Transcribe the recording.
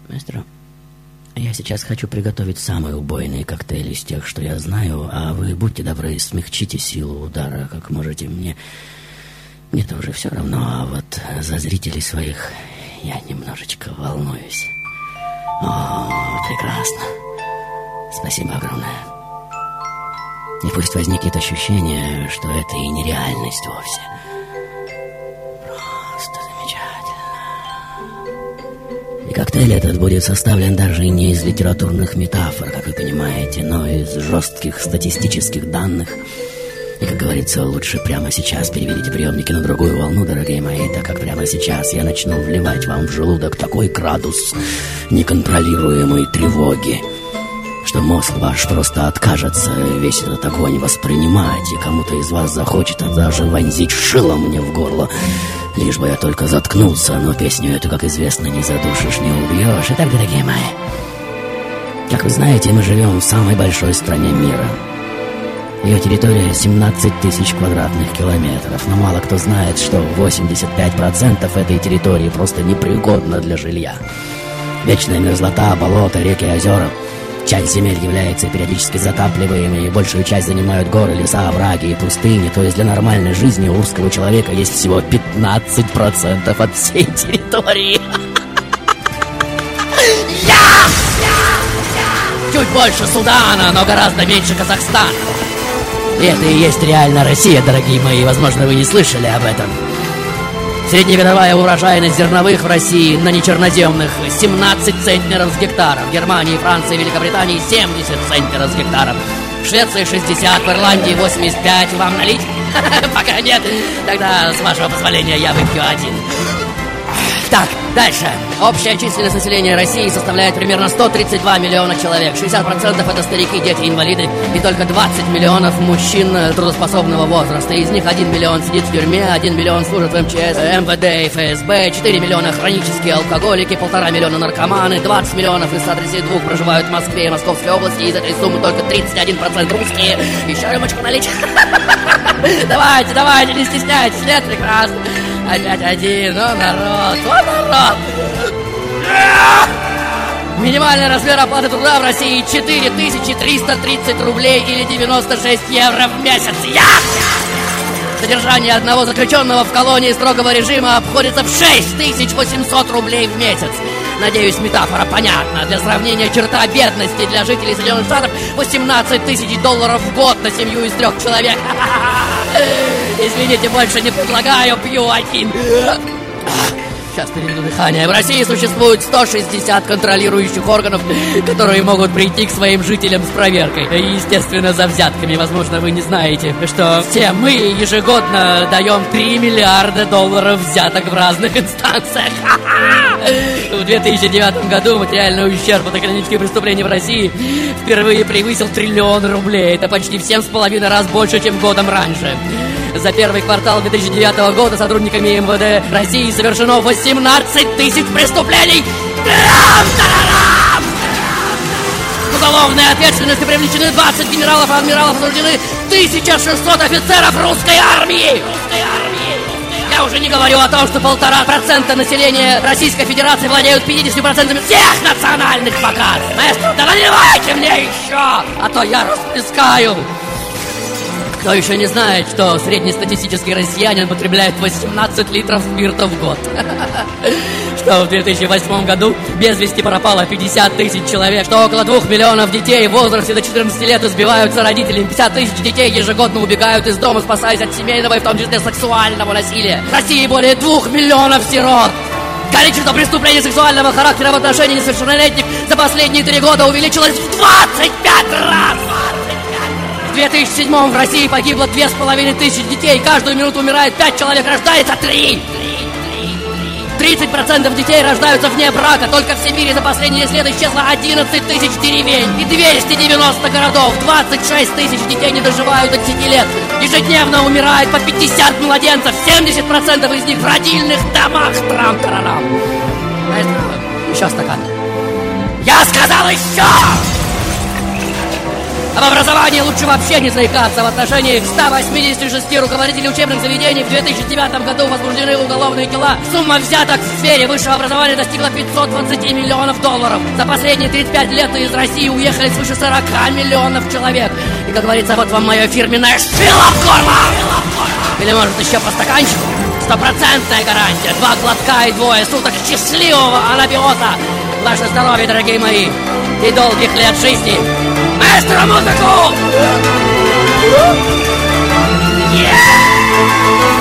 Маэстро, я сейчас хочу приготовить самый убойный коктейль из тех, что я знаю, а вы, будьте добры, смягчите силу удара, как можете. Мне-то уже все равно, а вот за зрителей своих я немножечко волнуюсь. О, прекрасно. Спасибо огромное. И пусть возникнет ощущение, что это и не реальность вовсе. Просто замечательно. И коктейль этот будет составлен даже не из литературных метафор, как вы понимаете, но из жестких статистических данных. И, как говорится, лучше прямо сейчас переведите приемники на другую волну, дорогие мои, так как прямо сейчас я начну вливать вам в желудок такой градус неконтролируемой тревоги, что мозг ваш просто откажется весь этот огонь воспринимать, и кому-то из вас захочется даже вонзить шило мне в горло, лишь бы я только заткнулся, но песню эту, как известно, не задушишь, не убьешь. Итак, дорогие мои, как вы знаете, мы живем в самой большой стране мира. Ее территория 17 тысяч квадратных километров, но мало кто знает, что 85% этой территории просто непригодна для жилья. Вечная мерзлота, болота, реки и озера. Часть земель является периодически затапливаемой, и большую часть занимают горы, леса, овраги и пустыни. То есть для нормальной жизни у русского человека есть всего 15% от всей территории. Чуть больше Судана, но гораздо меньше Казахстана. И это и есть реально Россия, дорогие мои. Возможно, вы не слышали об этом. Среднегодовая урожайность зерновых в России на нечерноземных 17 центнеров с гектара. В Германии, Франции, Великобритании 70 центнеров с гектара. В Швеции 60, в Ирландии 85. Вам налить? Пока нет. Тогда, с вашего позволения, я выпью один. Так, дальше. Общая численность населения России составляет примерно 132 миллиона человек. 60% это старики, дети, инвалиды. И только 20 миллионов мужчин трудоспособного возраста. Из них 1 миллион сидит в тюрьме, 1 миллион служит в МЧС, МВД и ФСБ, 4 миллиона хронические алкоголики, 1,5 миллиона наркоманы, 20 миллионов из 132 проживают в Москве и Московской области. Из этой суммы только 31% русские. Еще рюмочку налить? Давайте, не стесняйтесь, нет, прекрасно. Опять один, о народ. Минимальный размер оплаты труда в России 4330 рублей или 96 евро в месяц. Содержание одного заключенного в колонии строгого режима обходится в 6800 рублей в месяц. Надеюсь, метафора понятна. Для сравнения, черта бедности для жителей Соединенных Штатов $18 000 в год на семью из 3 человек. Извините, больше не предлагаю, пью один. Сейчас переведу дыхание. В России существует 160 контролирующих органов, которые могут прийти к своим жителям с проверкой. И, естественно, за взятками. Возможно, вы не знаете, что все мы ежегодно даем $3 миллиарда взяток в разных инстанциях. В 2009 году материальный ущерб от экономических преступлений в России впервые превысил $1 триллион. Это почти в 7,5 раз больше, чем годом раньше. За первый квартал 2009 года сотрудниками МВД России совершено 18 тысяч преступлений. К уголовной ответственности привлечены 20 генералов и адмиралов, осуждены 1600 офицеров русской армии. Я уже не говорю о том, что 1,5% населения Российской Федерации владеют 50% всех национальных богатств. Маэстро, да наливайте мне еще, а то я расплескаю. Кто еще не знает, что среднестатистический россиянин потребляет 18 литров спирта в год? Что в 2008 году без вести пропало 50 тысяч человек, что около 2 миллионов детей в возрасте до 14 лет избиваются родителями, 50 тысяч детей ежегодно убегают из дома, спасаясь от семейного и в том числе сексуального насилия. В России более 2 миллионов сирот. Количество преступлений сексуального характера в отношении несовершеннолетних за последние 3 года увеличилось в 25 раз. В 2007 в России погибло 2500 детей. Каждую минуту умирает 5 человек, рождается 3. 30% детей рождаются вне брака. Только в Сибири за последние лет исчезло 11 тысяч деревень и 290 городов. 26 тысяч детей не доживают до 10 лет. Ежедневно умирает по 50 младенцев. 70% из них в родильных домах. Трам-тарарам. Еще стакан. Я сказал еще! Об образовании лучше вообще не заикаться. В отношении 186 руководителей учебных заведений в 2009 году возбуждены уголовные дела. Сумма взяток в сфере высшего образования достигла 520 миллионов долларов. За последние 35 лет из России уехали свыше 40 миллионов человек. И, как говорится, вот вам мое фирменное шпило в горло! Или, может, еще по стаканчику? Стопроцентная гарантия. 2 глотка и 2 суток счастливого анабиота. Ваше здоровье, дорогие мои, и долгих лет жизни. Маэстро, музыку! Yeah!